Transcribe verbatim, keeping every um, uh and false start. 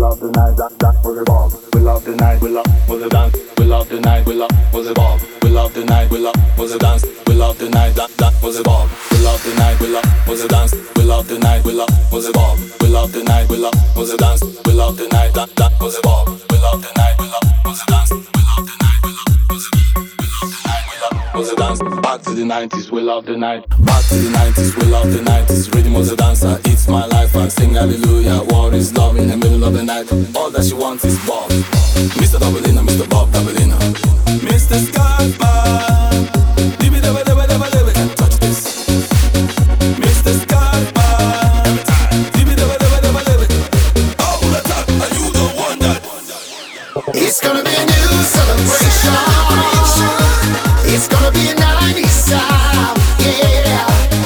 love the night, that, that was a bomb. We love the night, we love, was a dance. We love the night, we love, was a bomb. We love the night, we love, was a dance. We love the night, that, that was a bomb. We love the night, we love, was a dance. We love the night, we love, was a bomb. We love the night, we love, was a dance. We love the night, that, that was a bomb. We love the night, we love, was a dance. We love the night, we love, was a bomb. We love the night, we love, was a dance. Back to the nineties, we love the night. Back to the nineties, we love the nineties. Rhythm was a dancer, it's my life. I sing hallelujah. War is love in the middle of the night. All that she wants is Bob. Mister Doubleina, Mister Bob Doubleina, Mister Scott.